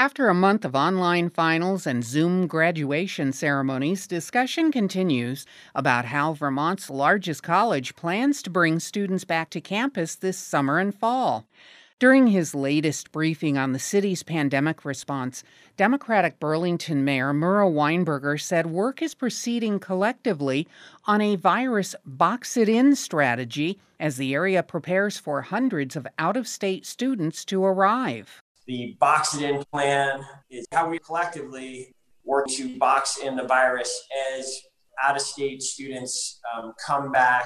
After a month of online finals and Zoom graduation ceremonies, discussion continues about how Vermont's largest college plans to bring students back to campus this summer and fall. During his latest briefing on the city's pandemic response, Democratic Burlington Mayor Murrah Weinberger said work is proceeding collectively on a virus box-it-in strategy as the area prepares for hundreds of out-of-state students to arrive. The Box It In plan is how we collectively work to box in the virus as out-of-state students come back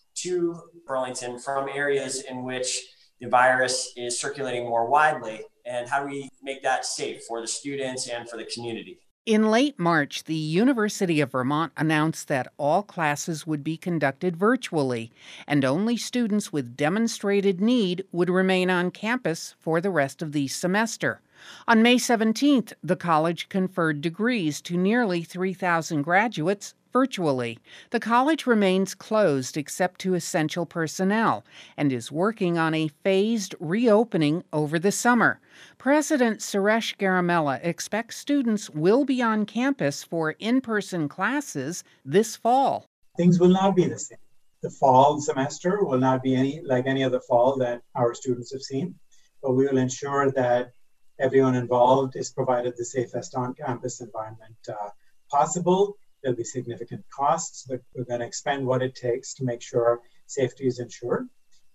to Burlington from areas in which the virus is circulating more widely, and how do we make that safe for the students and for the community. In late March, the University of Vermont announced that all classes would be conducted virtually, and only students with demonstrated need would remain on campus for the rest of the semester. On May 17th, the college conferred degrees to nearly 3,000 graduates virtually. The college remains closed except to essential personnel and is working on a phased reopening over the summer. President Suresh Garamella expects students will be on campus for in-person classes this fall. Things will not be the same. The fall semester will not be like any other fall that our students have seen, but we will ensure that everyone involved is provided the safest on-campus environment possible. There'll be significant costs, but we're going to expend what it takes to make sure safety is ensured.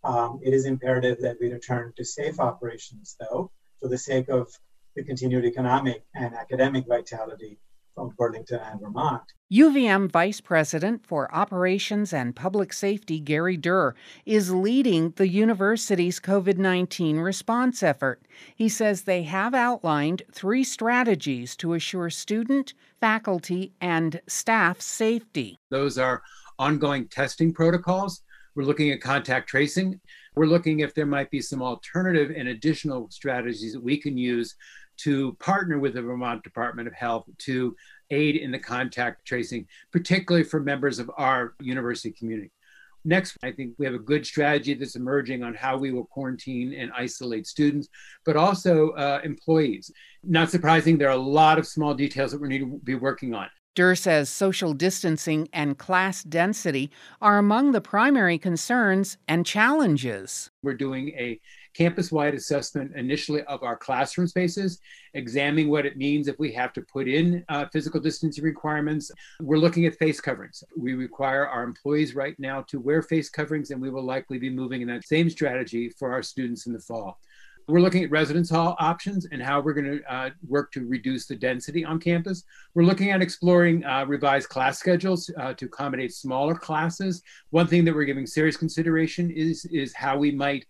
It is imperative that we return to safe operations, though, for the sake of the continued economic and academic vitality of Burlington and Vermont. UVM Vice President for Operations and Public Safety Gary Durr is leading the university's COVID-19 response effort. He says they have outlined 3 strategies to assure student, faculty, and staff safety. Those are ongoing testing protocols. We're looking at contact tracing. We're looking if there might be some alternative and additional strategies that we can use to partner with the Vermont Department of Health to aid in the contact tracing, particularly for members of our university community. Next, I think we have a good strategy that's emerging on how we will quarantine and isolate students, but also employees. Not surprising, there are a lot of small details that we need to be working on. Durr says social distancing and class density are among the primary concerns and challenges. We're doing a campus-wide assessment initially of our classroom spaces, examining what it means if we have to put in physical distancing requirements. We're looking at face coverings. We require our employees right now to wear face coverings, and we will likely be moving in that same strategy for our students in the fall. We're looking at residence hall options and how we're going to work to reduce the density on campus. We're looking at exploring revised class schedules to accommodate smaller classes. One thing that we're giving serious consideration is how we might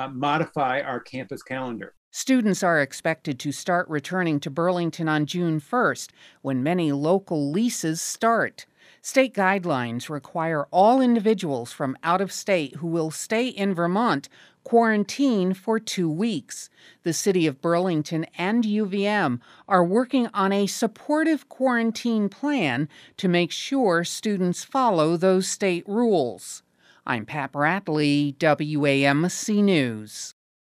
modify our campus calendar. Students are expected to start returning to Burlington on June 1st, when many local leases start. State guidelines require all individuals from out of state who will stay in Vermont quarantine for 2 weeks. The City of Burlington and UVM are working on a supportive quarantine plan to make sure students follow those state rules. I'm Pat Bradley, WAMC News.